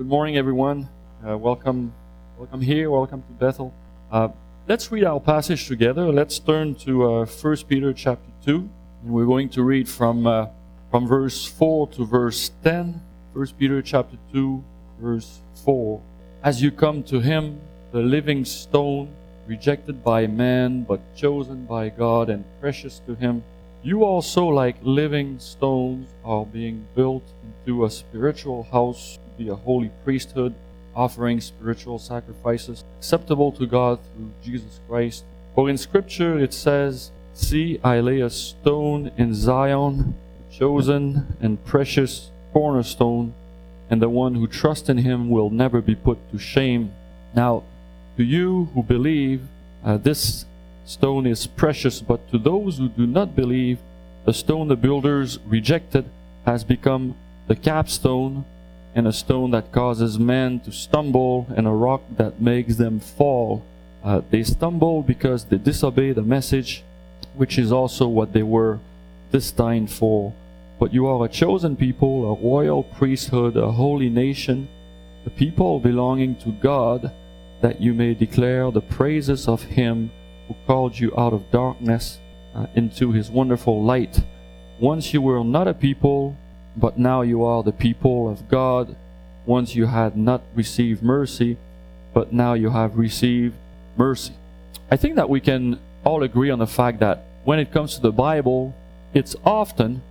Good morning, everyone. Welcome here. Welcome to Bethel. Let's read our passage together. Let's turn to 1 Peter chapter 2, and we're going to read from verse 4 to verse 10. 1 Peter chapter 2, verse 4. As you come to him, the living stone, rejected by man, but chosen by God and precious to him, you also, like living stones, are being built into a spiritual house to be a holy priesthood, offering spiritual sacrifices acceptable to God through Jesus Christ. For in Scripture it says, "See, I lay a stone in Zion, a chosen and precious cornerstone, and the one who trusts in him will never be put to shame." Now, to you who believe, this stone is precious, but to those who do not believe, the stone the builders rejected has become the capstone, and a stone that causes men to stumble, and a rock that makes them fall. They stumble because they disobey the message, which is also what they were destined for. But you are a chosen people, a royal priesthood, a holy nation, a people belonging to God, that you may declare the praises of him who called you out of darkness into his wonderful light. Once you were not a people, but now you are the people of God. Once you had not received mercy, but now you have received mercy. I think that we can all agree on the fact that when it comes to the Bible, it's often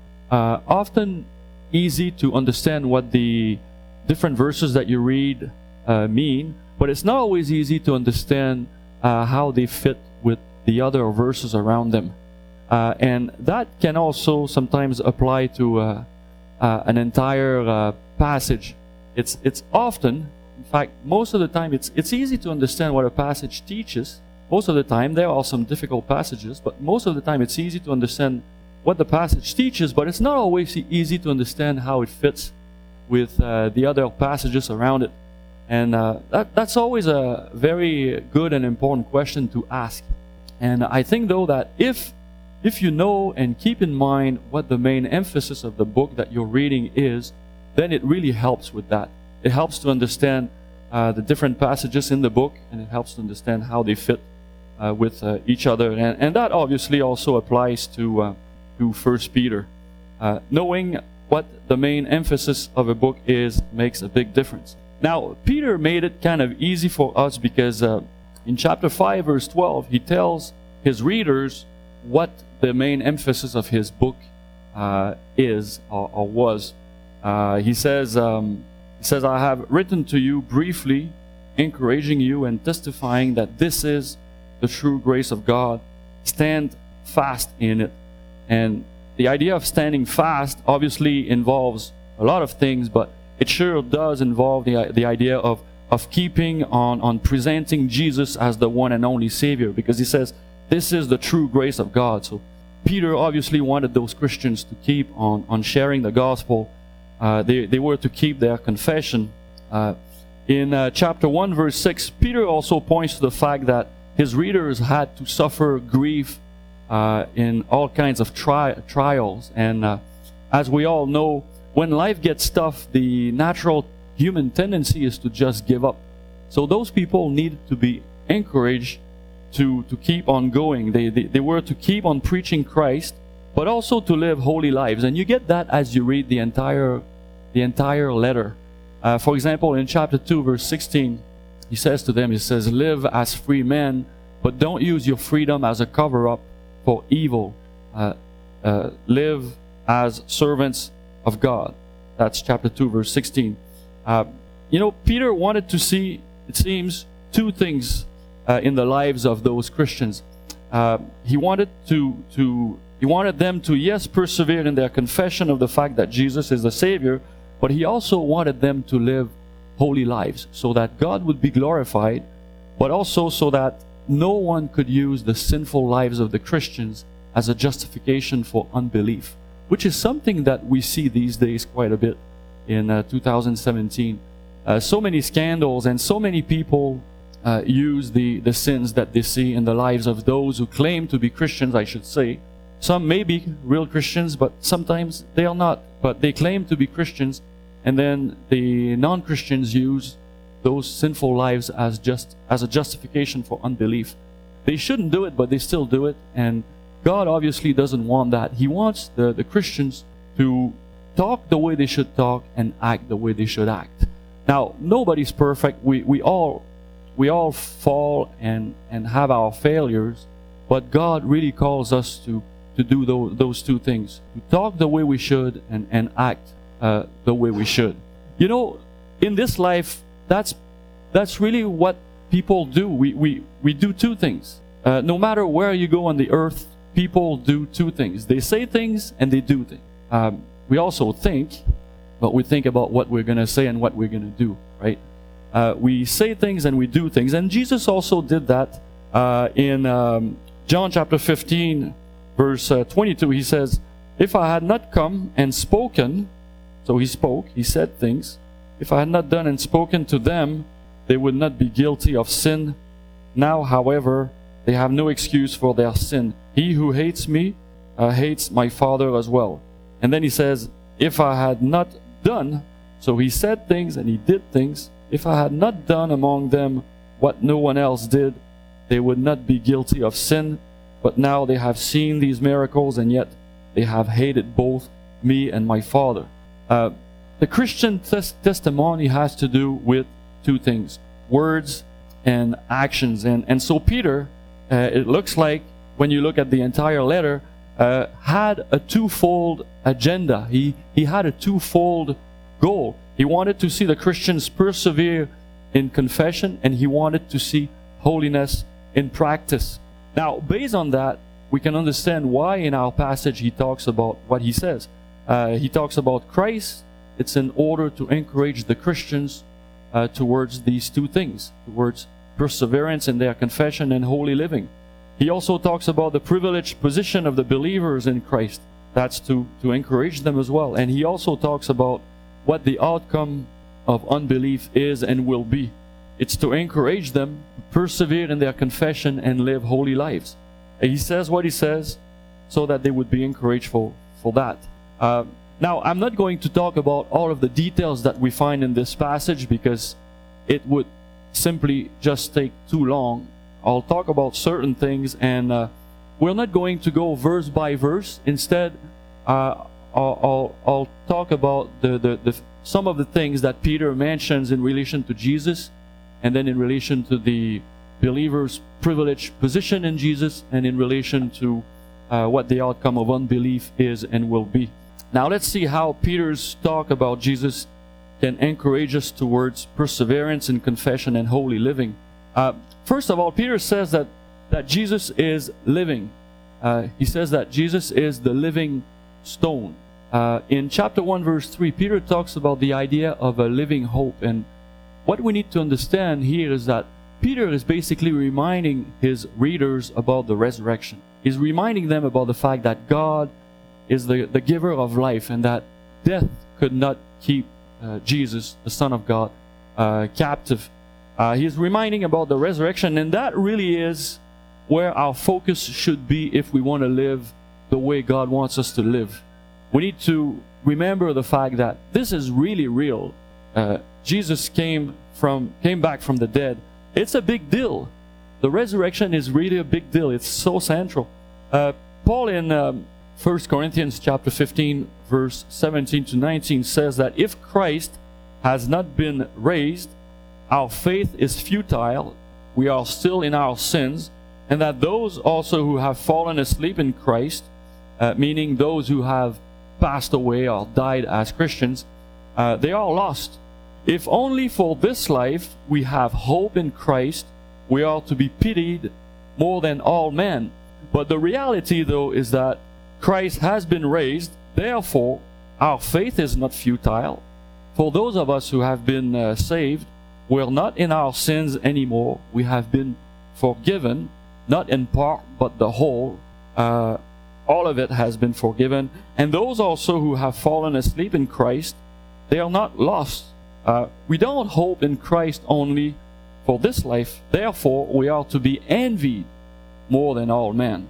easy to understand what the different verses that you read mean, but it's not always easy to understand how they fit with the other verses around them. And that can also sometimes apply to an entire passage. It's often, in fact, most of the time, it's easy to understand what a passage teaches. Most of the time, there are some difficult passages, but most of the time it's easy to understand what the passage teaches, but it's not always easy to understand how it fits with the other passages around it. And that's always a very good and important question to ask. And I think, though, that if you know and keep in mind what the main emphasis of the book that you're reading is, then it really helps with that. It helps to understand the different passages in the book, and it helps to understand how they fit with each other. And that obviously also applies to 1 Peter. Knowing what the main emphasis of a book is makes a big difference. Now, Peter made it kind of easy for us because in chapter 5, verse 12, he tells his readers what the main emphasis of his book is or was. He says, "I have written to you briefly, encouraging you and testifying that this is the true grace of God. Stand fast in it." And the idea of standing fast obviously involves a lot of things, but it sure does involve the idea of keeping on presenting Jesus as the one and only Savior, because he says, this is the true grace of God. So Peter obviously wanted those Christians to keep on sharing the gospel. They were to keep their confession. In chapter 1, verse 6, Peter also points to the fact that his readers had to suffer grief in all kinds of trials. And as we all know, when life gets tough, the natural human tendency is to just give up. So those people needed to be encouraged to keep on going. They were to keep on preaching Christ, but also to live holy lives. And you get that as you read the entire letter. For example, in chapter 2, verse 16, he says to them, he says, "Live as free men, but don't use your freedom as a cover-up for evil. Live as servants of God." That's chapter 2, verse 16. Peter wanted to see, it seems, two things in the lives of those Christians. He wanted them to, yes, persevere in their confession of the fact that Jesus is the Savior, but he also wanted them to live holy lives so that God would be glorified, but also so that no one could use the sinful lives of the Christians as a justification for unbelief, which is something that we see these days quite a bit in 2017. So many scandals and so many people use the sins that they see in the lives of those who claim to be Christians, I should say. Some may be real Christians, but sometimes they are not. But they claim to be Christians, and then the non-Christians use those sinful lives as a justification for unbelief. They shouldn't do it, but they still do it, and God obviously doesn't want that. He wants the Christians to talk the way they should talk and act the way they should act. Now, nobody's perfect. We all fall and have our failures, but God really calls us to do those two things: to talk the way we should and act the way we should. You know, in this life, that's really what people do. We do two things. No matter where you go on the earth, people do two things. They say things and they do things. We also think, but we think about what we're going to say and what we're going to do, right? We say things and we do things. And Jesus also did that in John chapter 15, verse 22. He says, "If I had not come and spoken," so he spoke, he said things, "if I had not done and spoken to them, they would not be guilty of sin. Now, however, they have no excuse for their sin. He who hates me hates my Father as well." And then he says, "If I had not done," so he said things and he did things, "if I had not done among them what no one else did, they would not be guilty of sin. But now they have seen these miracles, and yet they have hated both me and my Father." The Christian testimony has to do with two things: words and actions. And so Peter, it looks like, when you look at the entire letter, had a twofold agenda. He had a twofold goal. He wanted to see the Christians persevere in confession, and he wanted to see holiness in practice. Now, based on that, we can understand why in our passage he talks about what he says. He talks about Christ. It's in order to encourage the Christians towards these two things, towards perseverance in their confession and holy living. He also talks about the privileged position of the believers in Christ. That's to encourage them as well. And he also talks about what the outcome of unbelief is and will be. It's to encourage them to persevere in their confession and live holy lives. And he says what he says so that they would be encouraged for that. Now, I'm not going to talk about all of the details that we find in this passage because it would simply just take too long. I'll talk about certain things, and we're not going to go verse by verse. Instead, I'll talk about some of the things that Peter mentions in relation to Jesus, and then in relation to the believer's privileged position in Jesus, and in relation to what the outcome of unbelief is and will be. Now let's see how Peter's talk about Jesus can encourage us towards perseverance in confession and holy living. First of all, Peter says that Jesus is living. He says that Jesus is the living stone. In chapter 1, verse 3, Peter talks about the idea of a living hope. And what we need to understand here is that Peter is basically reminding his readers about the resurrection. He's reminding them about the fact that God is the giver of life, and that death could not keep Jesus, the Son of God, captive. He's reminding about the resurrection, and that really is where our focus should be if we want to live the way God wants us to live. We need to remember the fact that this is really real. Jesus came back from the dead. It's a big deal. The resurrection is really a big deal. It's so central. Paul in 1 Corinthians chapter 15, verse 17 to 19 says that if Christ has not been raised, our faith is futile, we are still in our sins, and that those also who have fallen asleep in Christ, meaning those who have passed away or died as Christians, they are lost. If only for this life we have hope in Christ, we are to be pitied more than all men. But the reality, though, is that Christ has been raised, therefore our faith is not futile. For those of us who have been saved, we're not in our sins anymore. We have been forgiven, not in part, but the whole. All of it has been forgiven. And those also who have fallen asleep in Christ, they are not lost. We don't hope in Christ only for this life. Therefore, we are to be envied more than all men.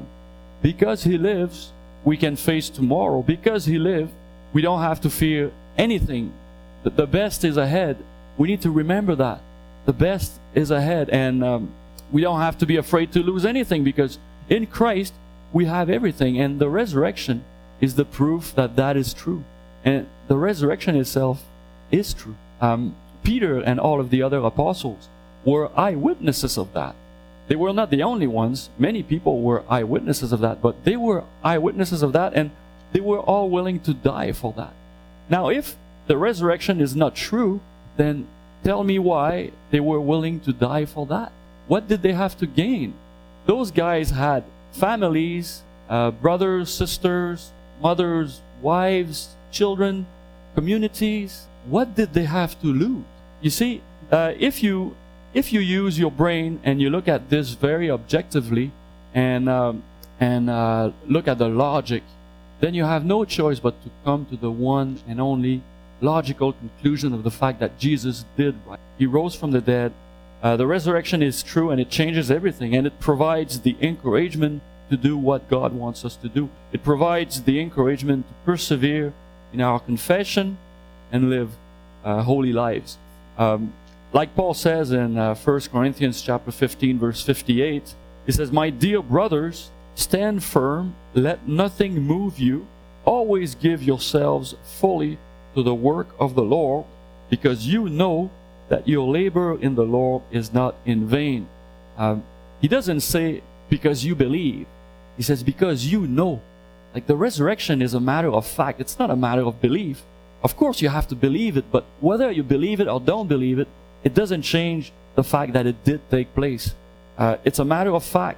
Because He lives, we can face tomorrow. Because He lives, we don't have to fear anything, the best is ahead. We need to remember that. The best is ahead, and we don't have to be afraid to lose anything, because in Christ we have everything, and the resurrection is the proof that that is true. And the resurrection itself is true. Peter and all of the other apostles were eyewitnesses of that. They were not the only ones. Many people were eyewitnesses of that, but they were eyewitnesses of that, and they were all willing to die for that. Now, if the resurrection is not true, then tell me why they were willing to die for that. What did they have to gain? Those guys had families, brothers, sisters, mothers, wives, children, communities. What did they have to lose? You see, if you use your brain and you look at this very objectively and look at the logic, then you have no choice but to come to the one and only logical conclusion of the fact that Jesus did right. He rose from the dead. The resurrection is true, and it changes everything, and it provides the encouragement to do what God wants us to do. It provides the encouragement to persevere in our confession and live holy lives. Like Paul says in 1 Corinthians chapter 15, verse 58, he says, "My dear brothers, stand firm, let nothing move you. Always give yourselves fully to the work of the Lord, because you know that your labor in the Lord is not in vain." He doesn't say because you believe. He says because you know. Like, the resurrection is a matter of fact. It's not a matter of belief. Of course you have to believe it, but whether you believe it or don't believe it, it doesn't change the fact that it did take place. It's a matter of fact.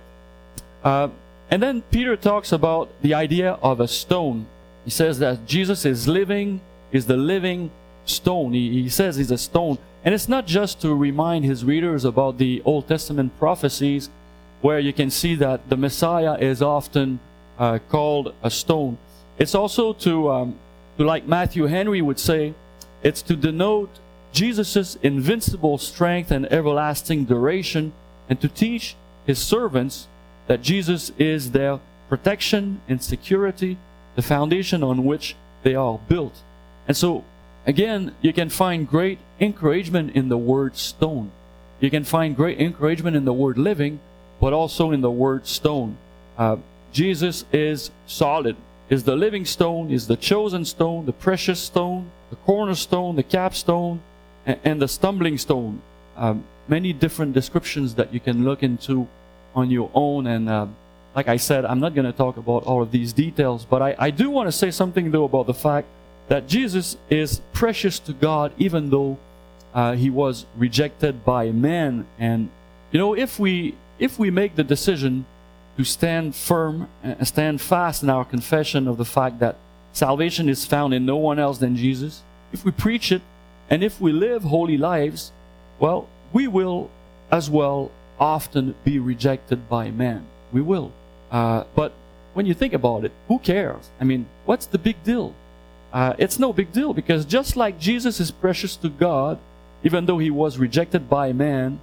And then Peter talks about the idea of a stone. He says that Jesus is living, is the living stone. He says he's a stone. And it's not just to remind his readers about the Old Testament prophecies, where you can see that the Messiah is often called a stone. It's also to, like Matthew Henry would say, it's to denote Jesus' invincible strength and everlasting duration, and to teach his servants that Jesus is their protection and security, the foundation on which they are built. And so, again, you can find great encouragement in the word stone. You can find great encouragement in the word living, but also in the word stone. Jesus is solid, is the living stone, is the chosen stone, the precious stone, the cornerstone, the capstone, and the stumbling stone. Many different descriptions that you can look into on your own. And like I said, I'm not going to talk about all of these details, but I do want to say something, though, about the fact that Jesus is precious to God, even though he was rejected by man. And, you know, if we make the decision to stand firm and stand fast in our confession of the fact that salvation is found in no one else than Jesus, if we preach it, and if we live holy lives, well, we will as well often be rejected by man. We will. But when you think about it, who cares? I mean, what's the big deal? It's no big deal, because just like Jesus is precious to God, even though he was rejected by man,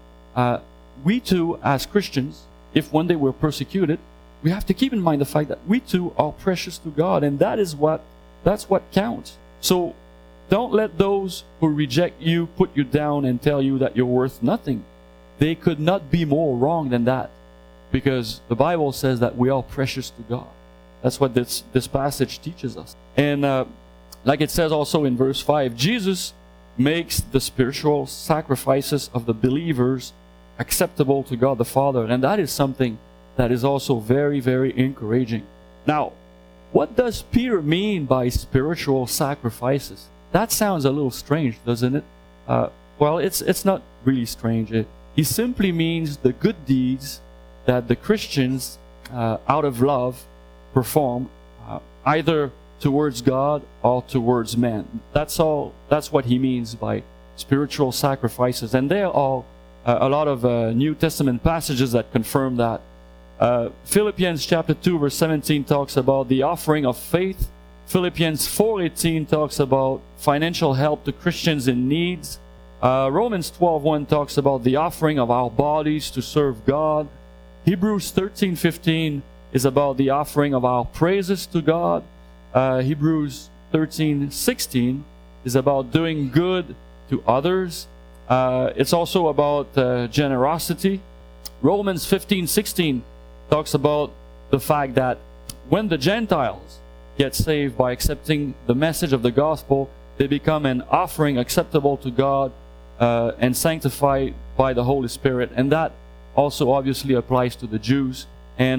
we too, as Christians, if one day we're persecuted, we have to keep in mind the fact that we too are precious to God, and that's what counts. So don't let those who reject you put you down and tell you that you're worth nothing. They could not be more wrong than that, because the Bible says that we are precious to God. That's what this passage teaches us. And like it says also in verse 5, Jesus makes the spiritual sacrifices of the believers acceptable to God the Father. And that is something that is also very, very encouraging. Now, what does Peter mean by spiritual sacrifices? That sounds a little strange, doesn't it? Well, it's not really strange. He simply means the good deeds that the Christians, out of love, perform, either towards God or towards man. That's all. That's what he means by spiritual sacrifices. And there are a lot of New Testament passages that confirm that. Philippians chapter 2 verse 17 talks about the offering of faith. Philippians 4:18 talks about financial help to Christians in needs. Romans 12:1 talks about the offering of our bodies to serve God. Hebrews 13:15 is about the offering of our praises to God. Hebrews 13:16 is about doing good to others. It's also about generosity. Romans 15:16 talks about the fact that when the Gentiles get saved by accepting the message of the gospel, they become an offering acceptable to God and sanctified by the Holy Spirit. And that also obviously applies to the Jews. And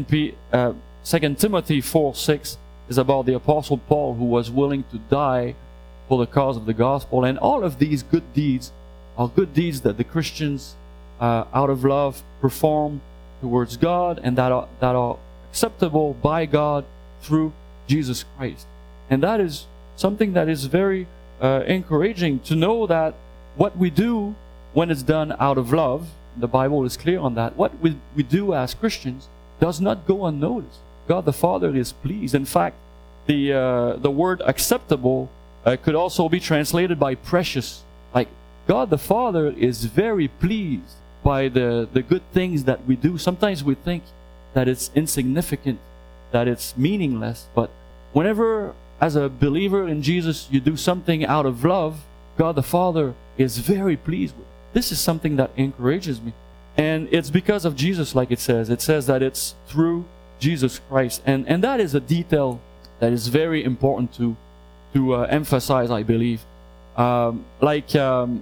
2 Timothy 4:6 is about the Apostle Paul, who was willing to die for the cause of the gospel. And all of these good deeds are good deeds that the Christians, out of love, perform towards God, and that are acceptable by God through Jesus Christ. And that is something that is very encouraging, to know that what we do when it's done out of love, the Bible is clear on that, what we do as Christians does not go unnoticed. God the Father is pleased. In fact, the word acceptable could also be translated by precious. Like, God the Father is very pleased by the good things that we do. Sometimes we think that it's insignificant, that it's meaningless, but whenever, as a believer in Jesus, you do something out of love, God the Father is very pleased with it. This is something that encourages me. And it's because of Jesus, like it says. It says that it's through Jesus Christ. And that is a detail that is very important to emphasize, I believe. Like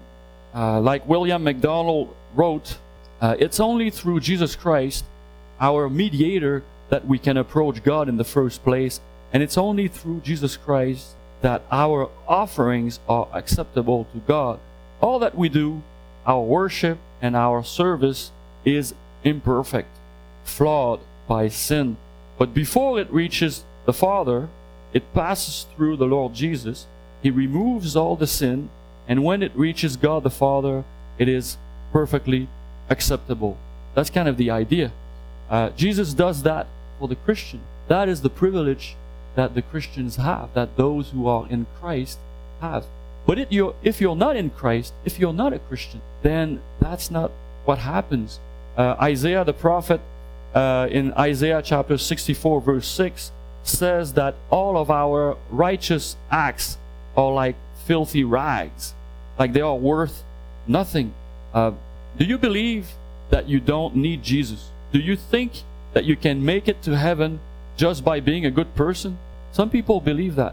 William MacDonald wrote, it's only through Jesus Christ, our mediator, that we can approach God in the first place. And it's only through Jesus Christ that our offerings are acceptable to God. All that we do, our worship and our service, is imperfect, flawed by sin. But before it reaches the Father, it passes through the Lord Jesus. He removes all the sin, and when it reaches God the Father, it is perfectly acceptable. That's kind of the idea. Jesus does that for the Christian. That is the privilege that the Christians have, that those who are in Christ have. But if you're not in Christ, if you're not a Christian, then that's not what happens. Isaiah the prophet, in Isaiah chapter 64 verse 6, says that all of our righteous acts are like filthy rags, like they are worth nothing. Do you believe that you don't need Jesus? Do you think that you can make it to heaven just by being a good person? Some people believe that.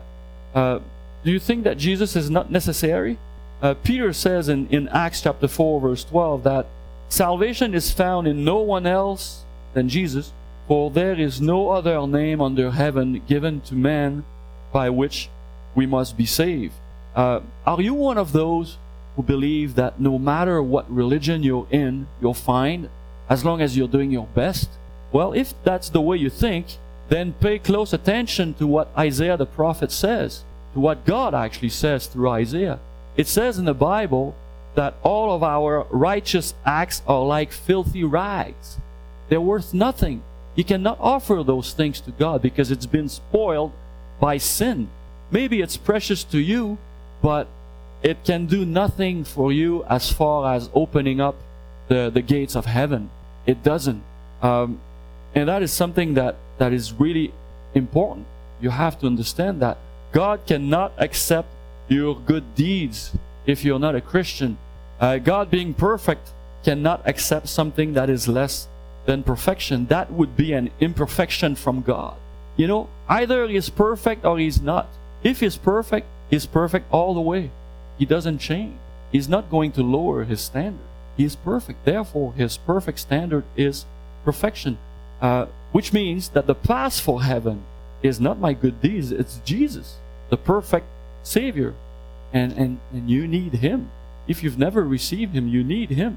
Do you think that Jesus is not necessary? Peter says in Acts chapter 4 verse 12 that salvation is found in no one else than Jesus, for there is no other name under heaven given to man by which we must be saved. Are you one of those who believe that no matter what religion you're in, you're fine as long as you're doing your best? Well, if that's the way you think, then pay close attention to what Isaiah the prophet says, to what God actually says through Isaiah. It says in the Bible that all of our righteous acts are like filthy rags. They're worth nothing. You cannot offer those things to God because it's been spoiled by sin. Maybe it's precious to you, but it can do nothing for you as far as opening up the gates of heaven. It doesn't. And that is something that is really important. You have to understand that God cannot accept your good deeds if you're not a Christian. God, being perfect, cannot accept something that is less than perfection. That would be an imperfection from God. You know, either He is perfect or He's not. If He's perfect all the way. He doesn't change. He's not going to lower His standard. He is perfect. Therefore, His perfect standard is perfection. Which means that the pass for heaven is not my good deeds. It's Jesus, the perfect Savior. And you need Him. If you've never received Him, you need Him.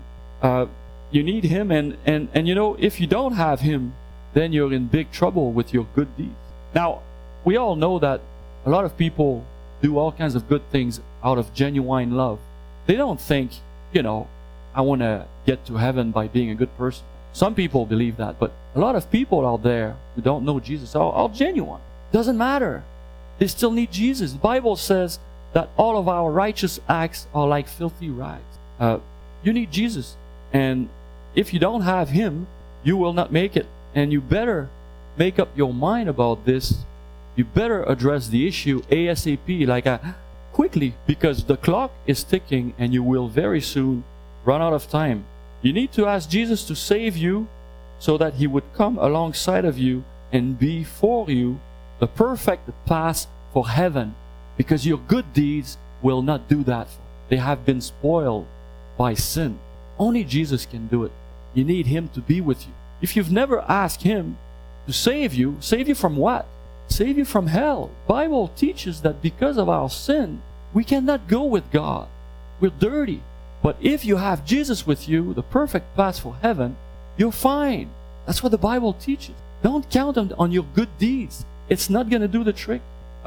You need Him, and you know, if you don't have Him, then you're in big trouble with your good deeds. Now, we all know that a lot of people do all kinds of good things out of genuine love. They don't think, you know, I want to get to heaven by being a good person. Some people believe that, but a lot of people out there who don't know Jesus are all genuine. Doesn't matter. They still need Jesus. The Bible says that all of our righteous acts are like filthy rags. You need Jesus. And if you don't have Him, you will not make it. And you better make up your mind about this. You better address the issue ASAP. Like, quickly, because the clock is ticking and you will very soon run out of time. You need to ask Jesus to save you so that He would come alongside of you and be for you the perfect path for heaven, because your good deeds will not do that. They have been spoiled by sin. Only Jesus can do it. You need Him to be with you. If you've never asked Him to save you from what? Save you from hell. Bible teaches that because of our sin, we cannot go with God. We're dirty. But if you have Jesus with you, the perfect path for heaven, you're fine. That's what the Bible teaches. Don't count on your good deeds. It's not going to do the trick.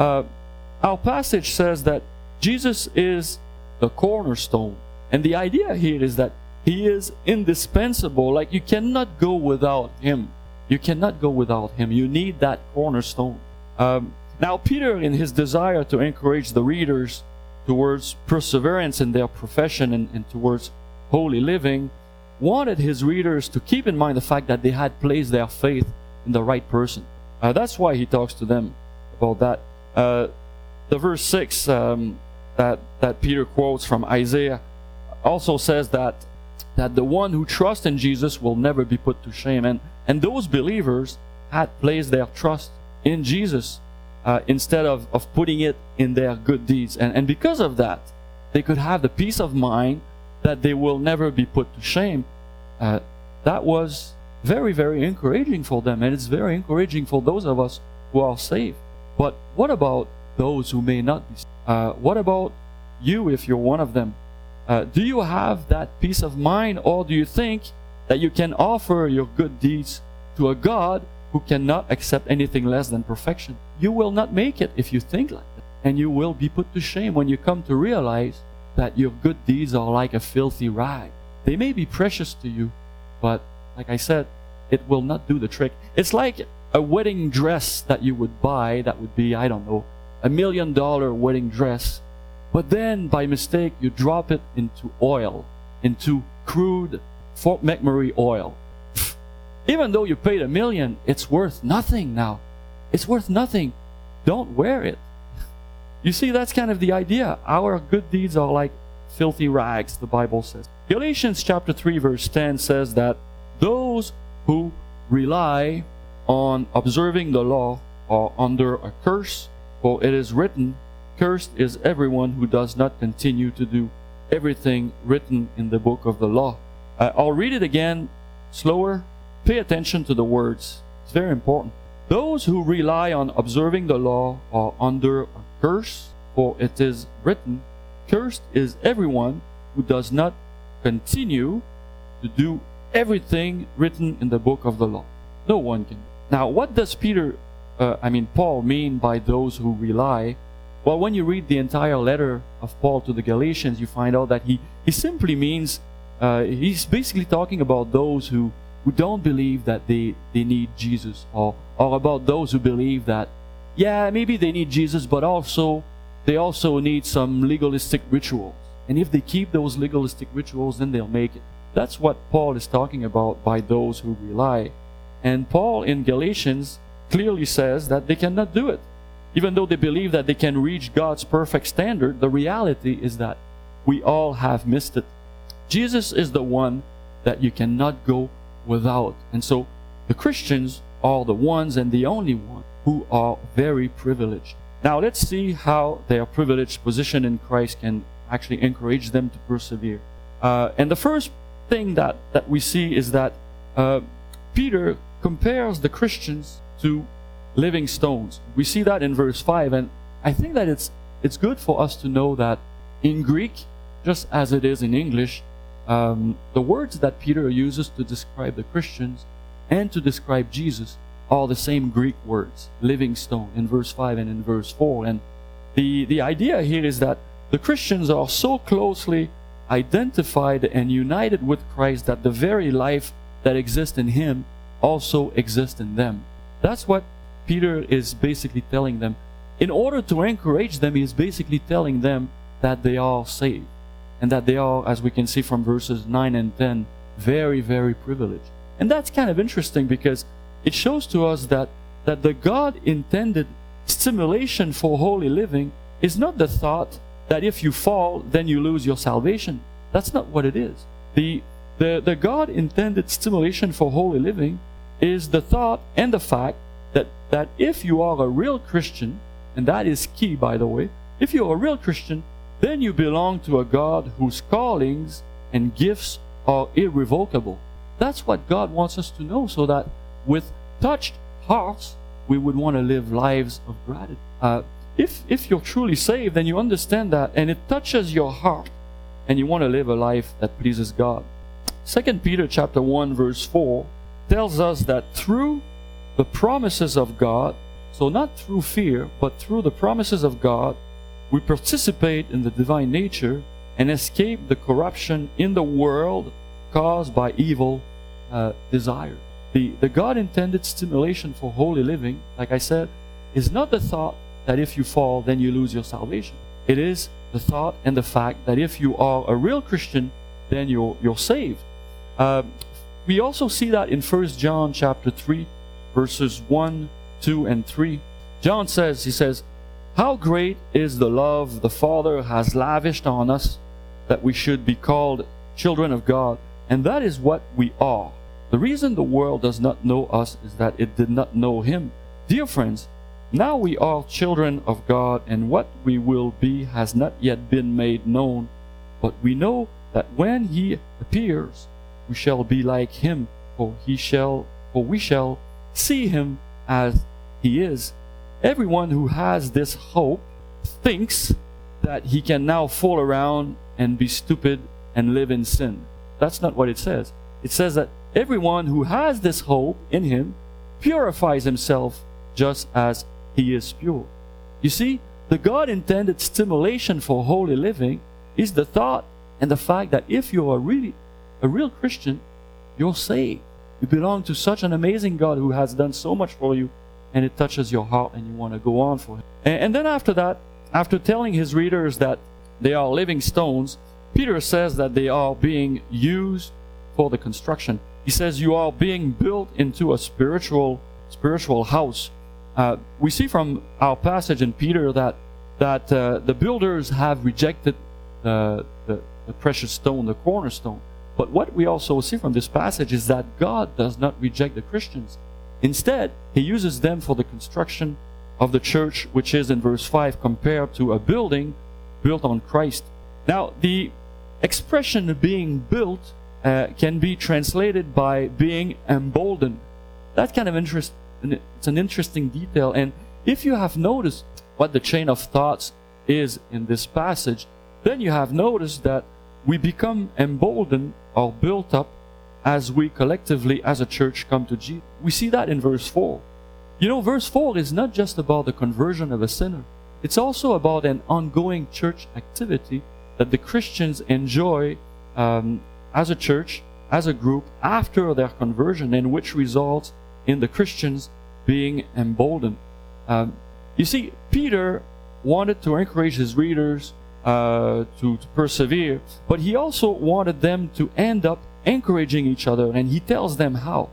Our passage says that Jesus is the cornerstone. And the idea here is that He is indispensable. Like, you cannot go without Him. You cannot go without Him. You need that cornerstone. Now, Peter, in his desire to encourage the readers towards perseverance in their profession and towards holy living, wanted his readers to keep in mind the fact that they had placed their faith in the right person. That's why he talks to them about that. The verse 6 that Peter quotes from Isaiah also says that the one who trusts in Jesus will never be put to shame. And those believers had placed their trust in Jesus instead of putting it in their good deeds. And because of that, they could have the peace of mind that they will never be put to shame. That was very, very encouraging for them. And it's very encouraging for those of us who are saved. But what about those who may not be saved? What about you if you're one of them? Do you have that peace of mind, or do you think that you can offer your good deeds to a God who cannot accept anything less than perfection? You will not make it if you think like that. And you will be put to shame when you come to realize that your good deeds are like a filthy rag. They may be precious to you, but like I said, it will not do the trick. It's like a wedding dress that you would buy that would be, I don't know, $1 million wedding dress. But then, by mistake, you drop it into oil, into crude Fort McMurray oil. Even though you paid $1 million, it's worth nothing now. It's worth nothing. Don't wear it. You see, that's kind of the idea. Our good deeds are like filthy rags, the Bible says. Galatians chapter 3 verse 10 says that those who rely on observing the law are under a curse, for it is written, "Cursed is everyone who does not continue to do everything written in the book of the law." I'll read it again slower. Pay attention to the words. It's very important. Those who rely on observing the law are under a curse, for it is written, "Cursed is everyone who does not continue to do everything written in the book of the law." No one can. Now, what does Paul mean by those who rely? Well, when you read the entire letter of Paul to the Galatians, you find out that he simply means, he's basically talking about those who don't believe that they need Jesus, or about those who believe that, yeah, maybe they need Jesus, but they also need some legalistic rituals. And if they keep those legalistic rituals, then they'll make it. That's what Paul is talking about by those who rely. And Paul in Galatians clearly says that they cannot do it. Even though they believe that they can reach God's perfect standard, the reality is that we all have missed it. Jesus is the one that you cannot go without. And so the Christians are the ones and the only ones who are very privileged. Now let's see how their privileged position in Christ can actually encourage them to persevere. And the first thing that we see is that Peter compares the Christians to living stones. We see that in verse 5, and I think that it's good for us to know that in Greek, just as it is in English, the words that Peter uses to describe the Christians and to describe Jesus are the same Greek words, living stone, in verse 5 and in verse 4. And the idea here is that the Christians are so closely identified and united with Christ that the very life that exists in Him also exists in them. That's what Peter is basically telling them. In order to encourage them, he is basically telling them that they are saved, and that they are, as we can see from verses 9 and 10, very, very privileged. And that's kind of interesting, because it shows to us that the God-intended stimulation for holy living is not the thought that if you fall, then you lose your salvation. That's not what it is. The God-intended stimulation for holy living is the thought and the fact that if you are a real Christian, and that is key, by the way, if you're a real Christian, then you belong to a God whose callings and gifts are irrevocable. That's what God wants us to know, so that with touched hearts, we would want to live lives of gratitude. If you're truly saved, then you understand that, and it touches your heart, and you want to live a life that pleases God. 2 Peter chapter 1, verse 4 tells us that through the promises of God, so not through fear, but through the promises of God, we participate in the divine nature and escape the corruption in the world caused by evil desire. The God-intended stimulation for holy living, like I said, is not the thought that if you fall, then you lose your salvation. It is the thought and the fact that if you are a real Christian, then you're saved. We also see that in 1 John chapter 3, verses 1, 2, and 3. John says, he says, "How great is the love the Father has lavished on us, that we should be called children of God, and that is what we are. The reason the world does not know us is that it did not know Him. Dear friends, now we are children of God, and what we will be has not yet been made known. But we know that when He appears, we shall be like Him, for we shall see Him as He is. Everyone who has this hope thinks that he can now fool around and be stupid and live in sin." That's not what it says. It says that everyone who has this hope in Him purifies himself just as He is pure. You see, the God-intended stimulation for holy living is the thought and the fact that if you are really a real Christian, you're saved. You belong to such an amazing God who has done so much for you, and it touches your heart and you want to go on for Him. And then after that, after telling his readers that they are living stones, Peter says that they are being used for the construction. He says you are being built into a spiritual house. We see from our passage in Peter that the builders have rejected the precious stone, the cornerstone. But what we also see from this passage is that God does not reject the Christians. Instead, He uses them for the construction of the church, which is in verse 5 compared to a building built on Christ. Now, the expression being built can be translated by being emboldened. That's kind of interesting. It's an interesting detail. And if you have noticed what the chain of thoughts is in this passage, then you have noticed that we become emboldened or built up as we collectively as a church come to Jesus. We see that in verse 4. You know, verse 4 is not just about the conversion of a sinner. It's also about an ongoing church activity that the Christians enjoy as a church, as a group, after their conversion, and which results in the Christians being emboldened. You see, Peter wanted to encourage his readers to persevere, but he also wanted them to end up encouraging each other, and he tells them how.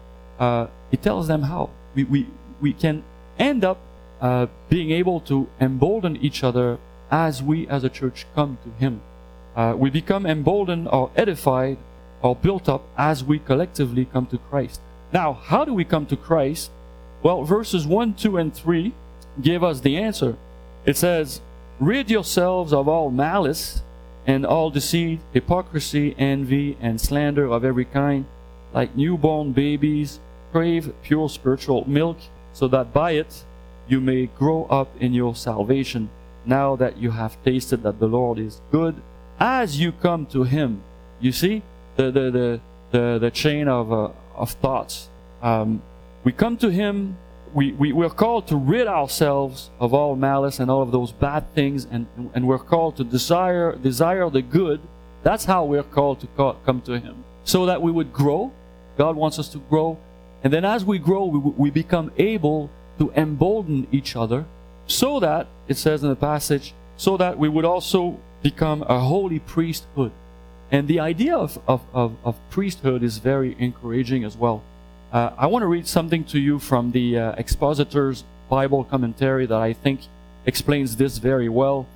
We can end up being able to embolden each other as we as a church come to Him. We become emboldened or edified or built up as we collectively come to Christ. Now, how do we come to Christ? Well, verses 1, 2, and 3 give us the answer. It says, "Rid yourselves of all malice and all deceit, hypocrisy, envy, and slander of every kind. Like newborn babies, crave pure spiritual milk, so that by it you may grow up in your salvation, now that you have tasted that the Lord is good, as you come to Him." You see the chain of thoughts. We come to Him. We're called to rid ourselves of all malice and all of those bad things, and we're called to desire the good. That's how we're called to come to Him, so that we would grow. God wants us to grow, and then as we grow, we become able to embolden each other, so that, it says in the passage, so that we would also become a holy priesthood. And the idea of priesthood is very encouraging as well. I want to read something to you from the Expositor's Bible Commentary that I think explains this very well.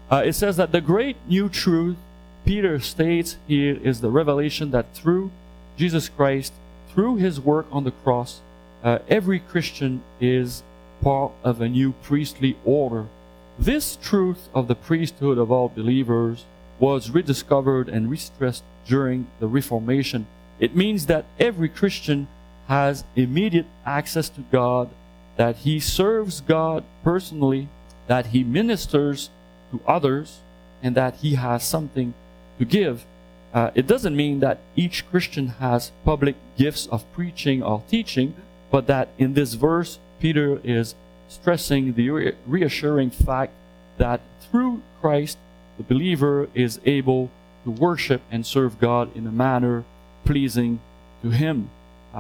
It says that the great new truth, Peter states here, is the revelation that through Jesus Christ, through his work on the cross, every Christian is part of a new priestly order. This truth of the priesthood of all believers was rediscovered and restressed during the Reformation. It means that every Christian has immediate access to God, that he serves God personally, that he ministers to others, and that he has something to give. It doesn't mean that each Christian has public gifts of preaching or teaching, but that in this verse, Peter is stressing the reassuring fact that through Christ, the believer is able to worship and serve God in a manner pleasing to him.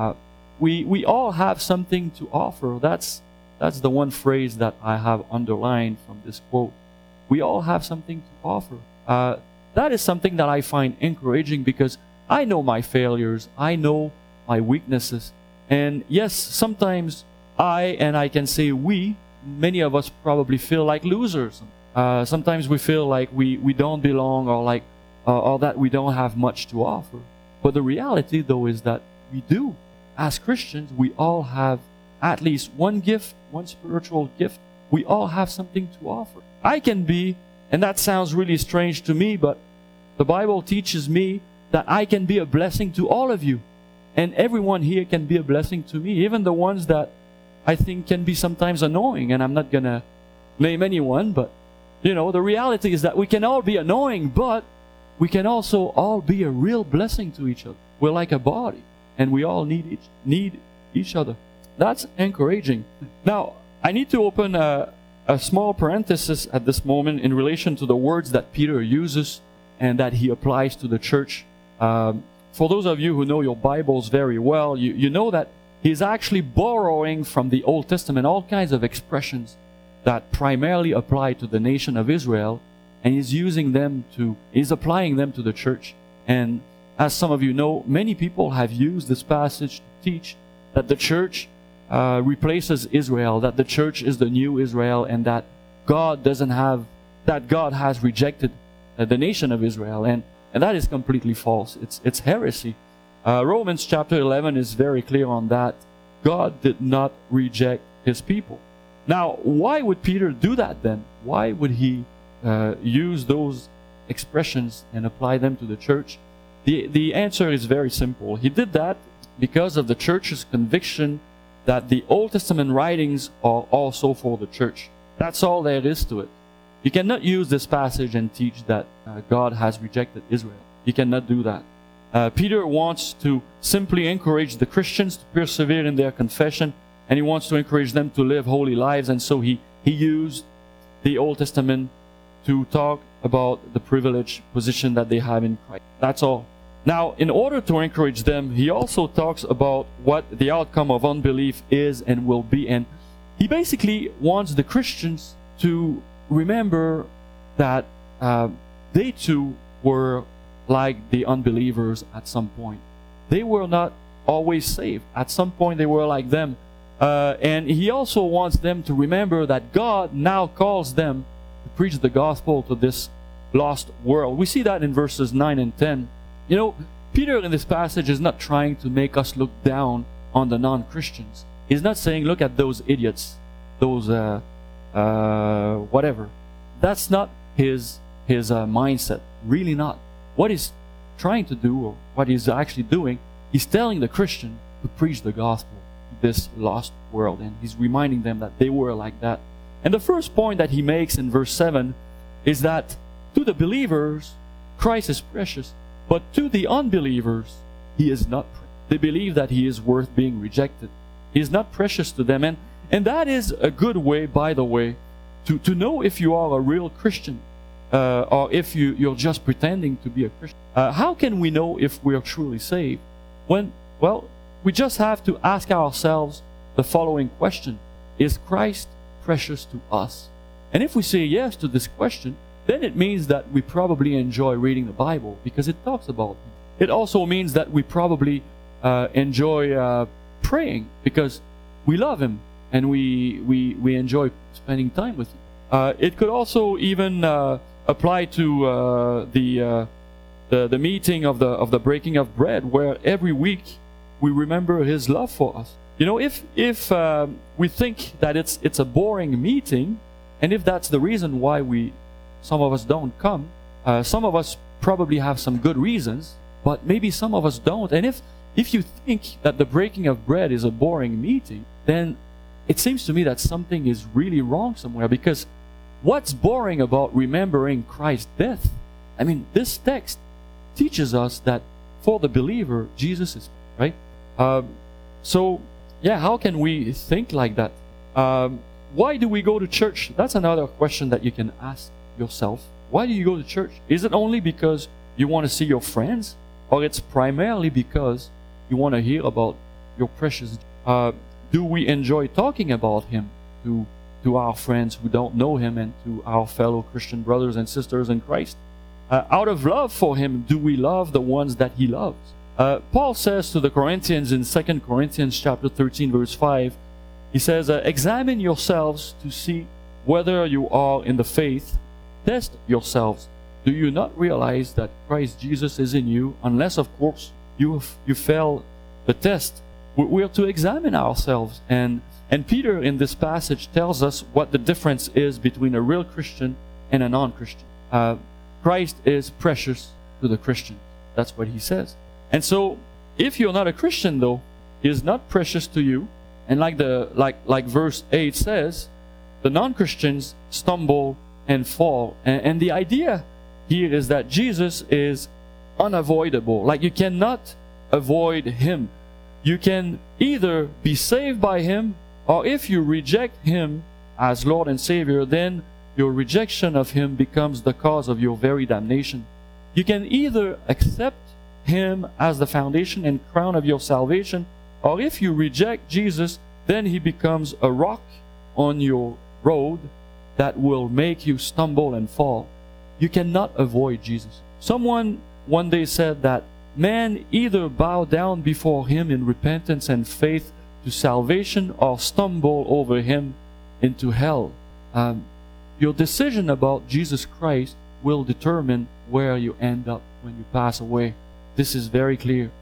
We all have something to offer. That's the one phrase that I have underlined from this quote. We all have something to offer. That is something that I find encouraging because I know my failures. I know my weaknesses. And yes, sometimes I can say we, many of us probably feel like losers. Sometimes we feel like we don't belong or that we don't have much to offer. But the reality, though, is that we do. As Christians, we all have at least one gift, one spiritual gift. We all have something to offer. I can be, and that sounds really strange to me, but the Bible teaches me that I can be a blessing to all of you. And everyone here can be a blessing to me, even the ones that I think can be sometimes annoying. And I'm not going to name anyone, but the reality is that we can all be annoying, but we can also all be a real blessing to each other. We're like a body, and we all need each other. That's encouraging. Now, I need to open a small parenthesis at this moment in relation to the words that Peter uses and that he applies to the church. For those of you who know your Bibles very well, you know that he's actually borrowing from the Old Testament all kinds of expressions that primarily apply to the nation of Israel, and he's applying them to the church. And as some of you know, many people have used this passage to teach that the church replaces Israel, that the church is the new Israel, and that God has rejected the nation of Israel, and that is completely false. It's heresy. Romans chapter 11 is very clear on that. God did not reject his people. Now, why would Peter do that then? Why would he use those expressions and apply them to the church? The answer is very simple. He did that because of the church's conviction that the Old Testament writings are also for the church. That's all there is to it. You cannot use this passage and teach that God has rejected Israel. You cannot do that. Peter wants to simply encourage the Christians to persevere in their confession, and he wants to encourage them to live holy lives, and so he used the Old Testament to talk about the privileged position that they have in Christ. That's all. Now, in order to encourage them, he also talks about what the outcome of unbelief is and will be, and he basically wants the Christians to remember that they too were like the unbelievers at some point. They were not always saved. At some point they were like them. And he also wants them to remember that God now calls them to preach the gospel to this lost world. We see that in verses 9 and 10. Peter in this passage is not trying to make us look down on the non-Christians. He's not saying, look at those idiots, those whatever. That's not his mindset. Really not. What he's trying to do, or what he's actually doing, he's telling the Christian to preach the gospel to this lost world, and he's reminding them that they were like that. And the first point that he makes in verse 7 is that to the believers, Christ is precious, but to the unbelievers, he is not precious. They believe that he is worth being rejected. He is not precious to them. And that is a good way, by the way, to know if you are a real Christian or if you're just pretending to be a Christian. How can we know if we are truly saved? We just have to ask ourselves the following question. Is Christ precious to us? And if we say yes to this question, then it means that we probably enjoy reading the Bible because it talks about him. It also means that we probably enjoy praying because we love him and we enjoy spending time with him. It could also even apply to the meeting of the breaking of bread, where every week we remember His love for us. You know, if we think that it's a boring meeting, and if that's the reason why some of us don't come, some of us probably have some good reasons, but maybe some of us don't. And if you think that the breaking of bread is a boring meeting, then it seems to me that something is really wrong somewhere, because what's boring about remembering Christ's death? I mean, this text teaches us that for the believer, Jesus is, right? So, yeah, how can we think like that? Why do we go to church? That's another question that you can ask yourself. Why do you go to church? Is it only because you want to see your friends? Or it's primarily because you want to hear about your precious... do we enjoy talking about Him to our friends who don't know Him and to our fellow Christian brothers and sisters in Christ? Out of love for Him, do we love the ones that He loves? Paul says to the Corinthians in 2 Corinthians chapter 13, verse 5, he says, examine yourselves to see whether you are in the faith. Test yourselves. Do you not realize that Christ Jesus is in you, unless, of course, you fail the test? We are to examine ourselves. And Peter, in this passage, tells us what the difference is between a real Christian and a non-Christian. Christ is precious to the Christian. That's what he says. And so, if you're not a Christian, though, He is not precious to you. And like verse 8 says, the non-Christians stumble and fall. And the idea here is that Jesus is unavoidable. Like, you cannot avoid Him. You can either be saved by Him, or if you reject Him as Lord and Savior, then your rejection of Him becomes the cause of your very damnation. You can either accept Him as the foundation and crown of your salvation, or if you reject Jesus, then He becomes a rock on your road that will make you stumble and fall. You cannot avoid Jesus. Someone one day said that man either bow down before Him in repentance and faith to salvation, or stumble over Him into hell. Your decision about Jesus Christ will determine where you end up when you pass away. This is very clear.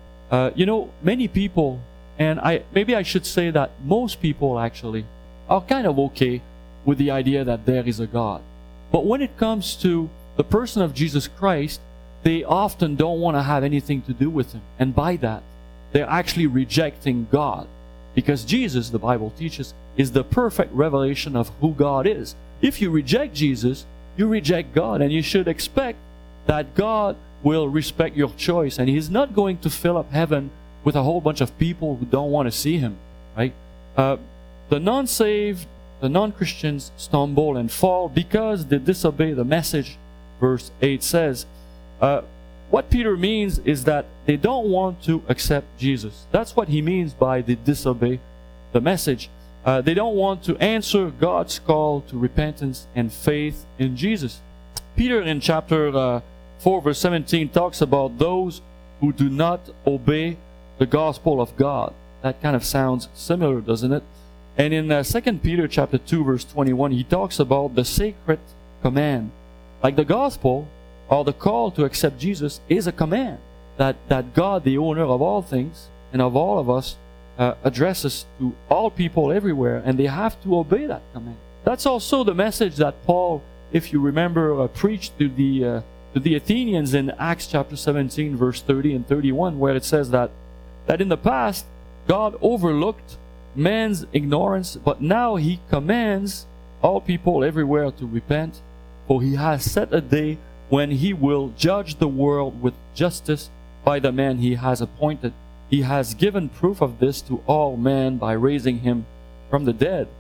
Many people, and maybe I should say that most people actually, are kind of okay with the idea that there is a God. But when it comes to the person of Jesus Christ, they often don't want to have anything to do with Him. And by that, they're actually rejecting God. Because Jesus, the Bible teaches, is the perfect revelation of who God is. If you reject Jesus, you reject God. And you should expect that God will respect your choice. And He's not going to fill up heaven with a whole bunch of people who don't want to see Him. Right? The non-saved, the non-Christians stumble and fall because they disobey the message. Verse 8 says, what Peter means is that they don't want to accept Jesus. That's what he means by they disobey the message. They don't want to answer God's call to repentance and faith in Jesus. Peter in chapter 4 verse 17 talks about those who do not obey the gospel of God. That kind of sounds similar, doesn't it? And in 2 Peter chapter 2 verse 21, he talks about the sacred command. Like the gospel, or the call to accept Jesus, is a command that God, the owner of all things and of all of us, addresses to all people everywhere, and they have to obey that command. That's also the message that Paul, if you remember, preached to the Athenians in Acts chapter 17 verse 30 and 31, where it says that in the past God overlooked man's ignorance, but now He commands all people everywhere to repent, for He has set a day when He will judge the world with justice by the man He has appointed. He has given proof of this to all men by raising Him from the dead.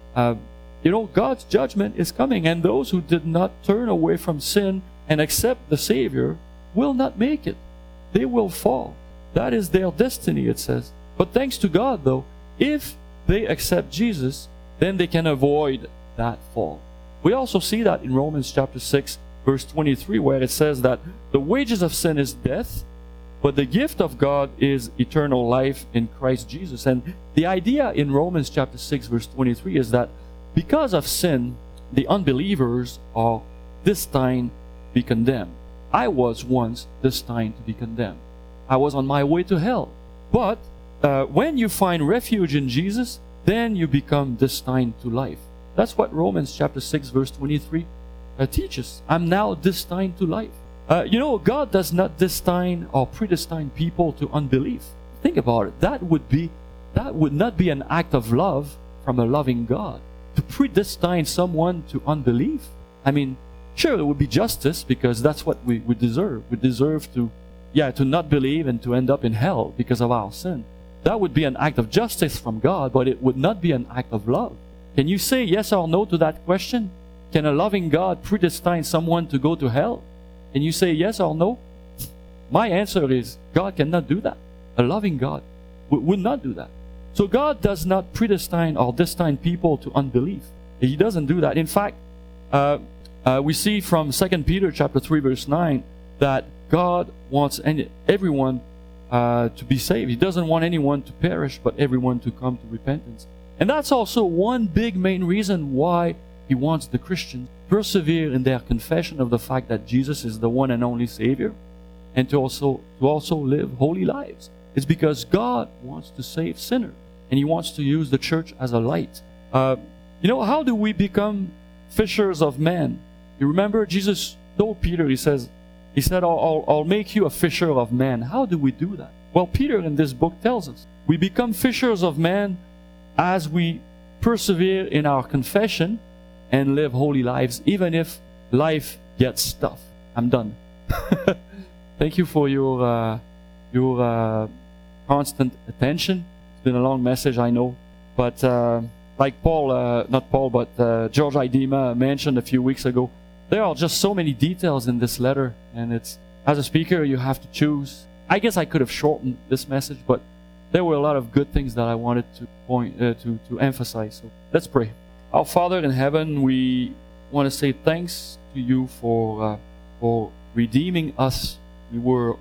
God's judgment is coming, and those who did not turn away from sin and accept the Savior will not make it. They will fall. That is their destiny, it says. But thanks to God, though, if they accept Jesus, then they can avoid that fall. We also see that in Romans chapter 6, verse 23, where it says that the wages of sin is death, but the gift of God is eternal life in Christ Jesus. And the idea in Romans chapter 6, verse 23 is that because of sin, the unbelievers are destined be condemned. I was once destined to be condemned. I was on my way to hell. But when you find refuge in Jesus, then you become destined to life. That's what Romans chapter 6 verse 23 teaches. I'm now destined to life. God does not destine or predestine people to unbelief. Think about it. That would not be an act of love from a loving God. To predestine someone to unbelief. I mean, sure, it would be justice because that's what we deserve. We deserve to not believe and to end up in hell because of our sin. That would be an act of justice from God, but it would not be an act of love. Can you say yes or no to that question? Can a loving God predestine someone to go to hell? Can you say yes or no? My answer is God cannot do that. A loving God would not do that. So God does not predestine or destine people to unbelief. He doesn't do that. In fact, we see from 2 Peter chapter 3 verse 9 that God wants everyone to be saved. He doesn't want anyone to perish, but everyone to come to repentance. And that's also one big main reason why He wants the Christians to persevere in their confession of the fact that Jesus is the one and only Savior, and to also live holy lives. It's because God wants to save sinners, and He wants to use the church as a light. How do we become fishers of men? You remember Jesus told Peter, He said, I'll make you a fisher of men. How do we do that? Well, Peter in this book tells us. We become fishers of men as we persevere in our confession and live holy lives, even if life gets tough. I'm done. Thank you for your constant attention. It's been a long message, I know. But like George Idema mentioned a few weeks ago, there are just so many details in this letter, and it's, as a speaker, you have to choose. I guess I could have shortened this message, but there were a lot of good things that I wanted to emphasize. So let's pray. Our Father in heaven, we want to say thanks to You for redeeming us. We were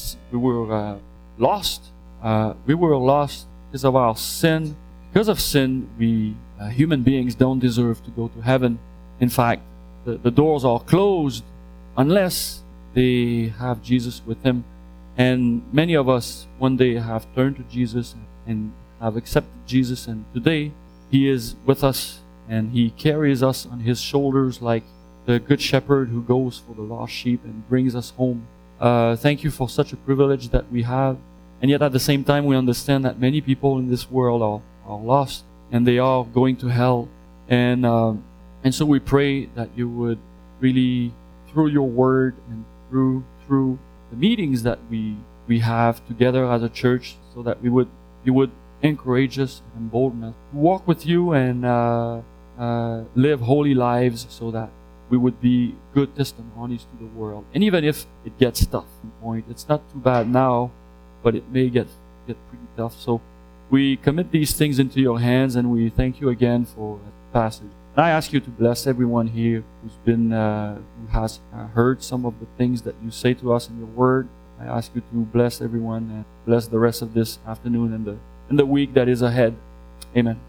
lost. We were lost because of our sin. Because of sin, we human beings don't deserve to go to heaven. In fact, the doors are closed unless they have Jesus with them. And many of us one day have turned to Jesus and have accepted Jesus, and today He is with us and He carries us on His shoulders like the good shepherd who goes for the lost sheep and brings us home. Thank You for such a privilege that we have. And yet at the same time we understand that many people in this world are lost and they are going to hell. And so we pray that You would really, through Your word and through the meetings that we have together as a church, so that You would encourage us and embolden us to walk with You and live holy lives, so that we would be good testimonies to the world. And even if it gets tough, it's not too bad now, but it may get pretty tough. So we commit these things into Your hands, and we thank You again for the passage. And I ask You to bless everyone here who has heard some of the things that You say to us in Your word. I ask You to bless everyone and bless the rest of this afternoon and the week that is ahead. Amen.